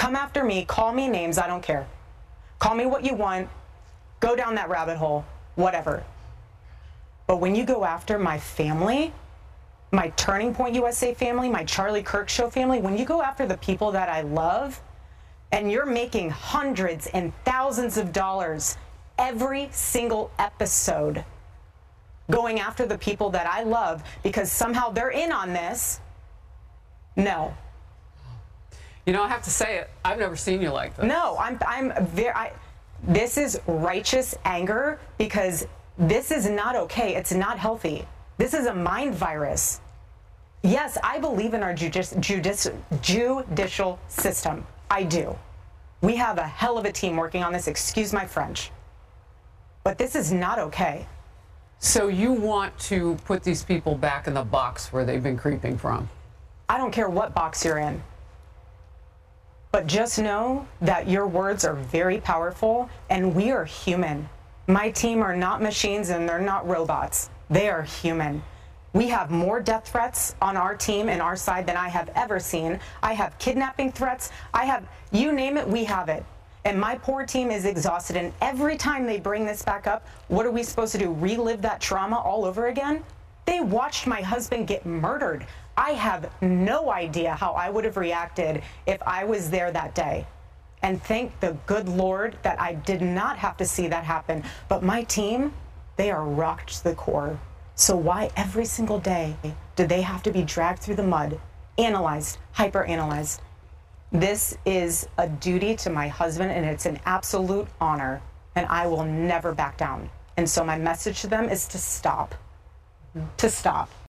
Come after me, call me names, I don't care. Call me what you want, go down that rabbit hole, whatever. But when you go after my family, my Turning Point USA family, my Charlie Kirk Show family, when you go after the people that I love, and you're making hundreds and thousands of dollars every single episode going after the people that I love because somehow they're in on this, no. You know, I have to say it, I've never seen you like this. No, this is righteous anger because this is not okay. It's not healthy. This is a mind virus. Yes, I believe in our judicial system. I do. We have a hell of a team working on this, excuse my French. But this is not okay. So you want to put these people back in the box where they've been creeping from? I don't care what box you're in. But just know that your words are very powerful and we are human. My team are not machines and they're not robots. They are human. We have more death threats on our team and our side than I have ever seen. I have kidnapping threats. I have, you name it, we have it. And my poor team is exhausted. And every time they bring this back up, what are we supposed to do? Relive that trauma all over again? They watched my husband get murdered. I have no idea how I would have reacted if I was there that day. And thank the good Lord that I did not have to see that happen. But my team, they are rocked to the core. So why every single day do they have to be dragged through the mud, analyzed, hyper-analyzed? This is a duty to my husband and it's an absolute honor and I will never back down. And so my message to them is to stop. To stop.